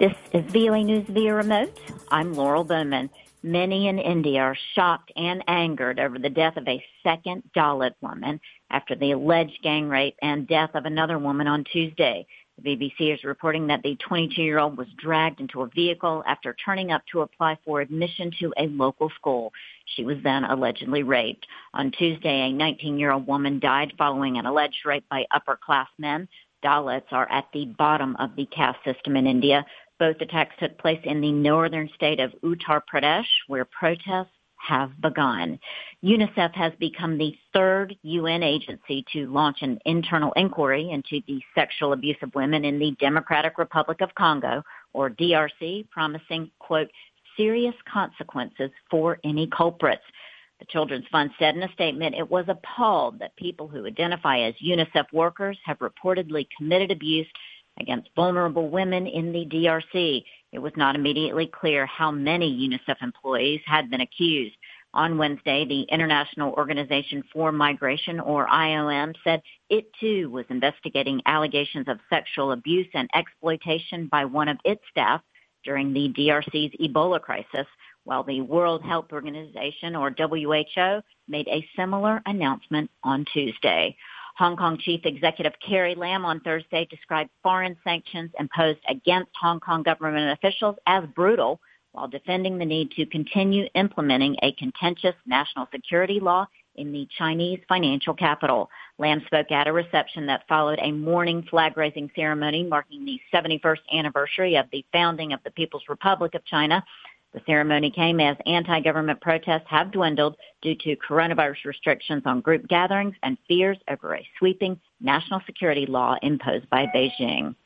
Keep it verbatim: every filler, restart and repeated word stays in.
This is V O A News via remote. I'm Laurel Bowman. Many in India are shocked and angered over the death of a second Dalit woman after the alleged gang rape and death of another woman on Tuesday. The B B C is reporting that the twenty-two-year-old was dragged into a vehicle after turning up to apply for admission to a local school. She was then allegedly raped. On Tuesday, a nineteen-year-old woman died following an alleged rape by upper-class men. Dalits are at the bottom of the caste system in India. Both attacks took place in the northern state of Uttar Pradesh, where protests have begun. UNICEF has become the third U N agency to launch an internal inquiry into the sexual abuse of women in the Democratic Republic of Congo, or D R C, promising, quote, serious consequences for any culprits. The Children's Fund said in a statement it was appalled that people who identify as UNICEF workers have reportedly committed abuse against vulnerable women in the D R C. It was not immediately clear how many UNICEF employees had been accused. On Wednesday, the International Organization for Migration, or I O M, said it too was investigating allegations of sexual abuse and exploitation by one of its staff during the D R C's Ebola crisis, while the World Health Organization, or W H O, made a similar announcement on Tuesday. Hong Kong Chief Executive Carrie Lam on Thursday described foreign sanctions imposed against Hong Kong government officials as brutal, while defending the need to continue implementing a contentious national security law in the Chinese financial capital. Lam spoke at a reception that followed a morning flag-raising ceremony marking the seventy-first anniversary of the founding of the People's Republic of China. The ceremony came as anti-government protests have dwindled due to coronavirus restrictions on group gatherings and fears over a sweeping national security law imposed by Beijing.